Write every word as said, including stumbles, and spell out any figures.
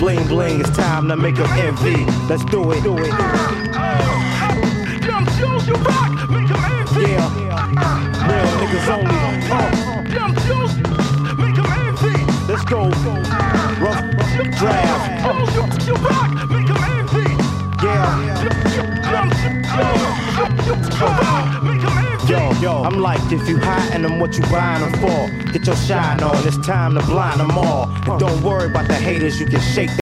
Bling bling, it's time to make them envy. Let's do it. Do it. Young Jules, you rock, make them envy. Yeah, real niggas only. Uh, Young Jules, make them envy. let's go. Rough draft. Young Jules, you rock, make them envy. Yeah. Young Jules, you rock, make them envy. Yo, yo, I'm like, if you hiding them, what you buying them for? Get your shine on, it's time to blind them all. And don't worry about the haters, you can shake